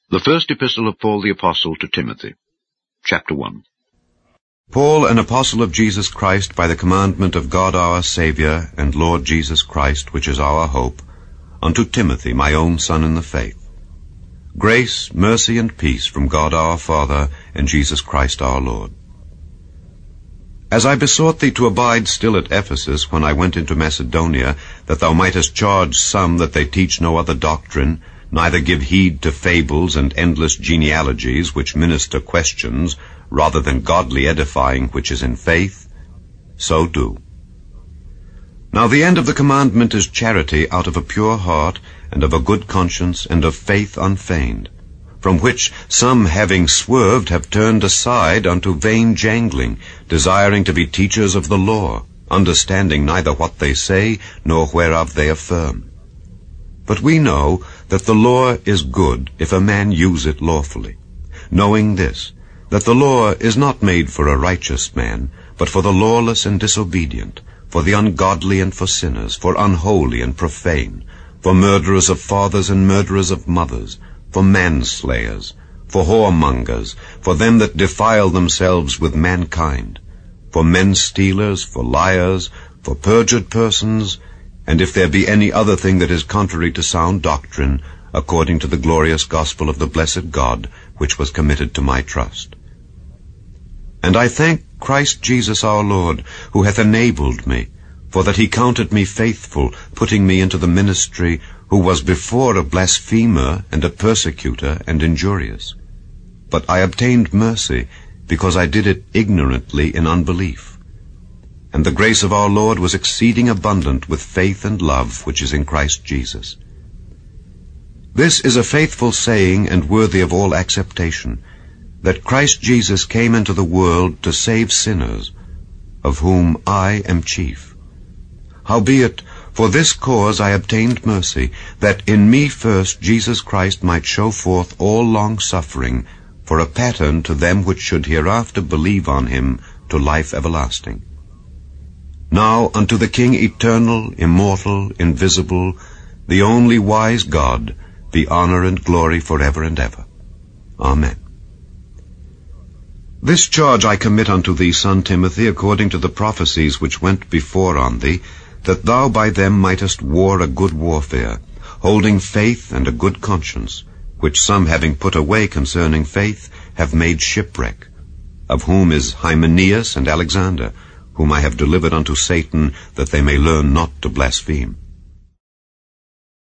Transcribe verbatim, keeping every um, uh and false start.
The First Epistle of Paul the Apostle to Timothy, Chapter one. Paul, an apostle of Jesus Christ, by the commandment of God our Saviour, and Lord Jesus Christ, which is our hope, unto Timothy, my own son in the faith. Grace, mercy, and peace from God our Father, and Jesus Christ our Lord. As I besought thee to abide still at Ephesus, when I went into Macedonia, that thou mightest charge some that they teach no other doctrine, neither give heed to fables and endless genealogies, which minister questions, rather than godly edifying which is in faith, so do. Now the end of the commandment is charity out of a pure heart, and of a good conscience, and of faith unfeigned, from which some, having swerved, have turned aside unto vain jangling, desiring to be teachers of the law, understanding neither what they say, nor whereof they affirm. But we know that the law is good if a man use it lawfully, knowing this, that the law is not made for a righteous man, but for the lawless and disobedient, for the ungodly and for sinners, for unholy and profane, for murderers of fathers and murderers of mothers, for manslayers, for whoremongers, for them that defile themselves with mankind, for men-stealers, for liars, for perjured persons, and if there be any other thing that is contrary to sound doctrine, according to the glorious gospel of the blessed God, which was committed to my trust. And I thank Christ Jesus our Lord, who hath enabled me, for that he counted me faithful, putting me into the ministry, who was before a blasphemer and a persecutor and injurious. But I obtained mercy, because I did it ignorantly in unbelief. And the grace of our Lord was exceeding abundant with faith and love which is in Christ Jesus. This is a faithful saying and worthy of all acceptation, that Christ Jesus came into the world to save sinners, of whom I am chief. Howbeit, for this cause I obtained mercy, that in me first Jesus Christ might show forth all long-suffering, for a pattern to them which should hereafter believe on him to life everlasting. Now unto the King eternal, immortal, invisible, the only wise God, be honor and glory forever and ever. Amen. This charge I commit unto thee, son Timothy, according to the prophecies which went before on thee, that thou by them mightest war a good warfare, holding faith and a good conscience, which some having put away concerning faith have made shipwreck, of whom is Hymenaeus and Alexander, whom I have delivered unto Satan, that they may learn not to blaspheme.